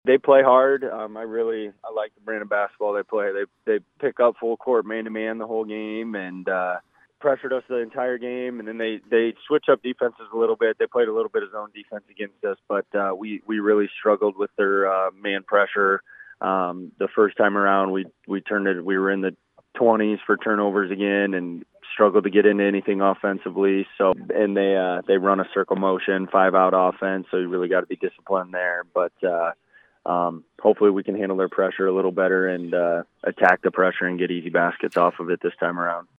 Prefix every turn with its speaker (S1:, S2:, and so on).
S1: They play hard. I like the brand of basketball they play. They pick up full court man to man the whole game and pressured us the entire game. And then they switch up defenses a little bit. They played a little bit of zone defense against us, but we really struggled with their man pressure. The first time around, we were in the 20s for turnovers again and struggled to get into anything offensively. So, and they run a circle motion, 5-out offense. So you really got to be disciplined there. But hopefully we can handle their pressure a little better and attack the pressure and get easy baskets off of it this time around.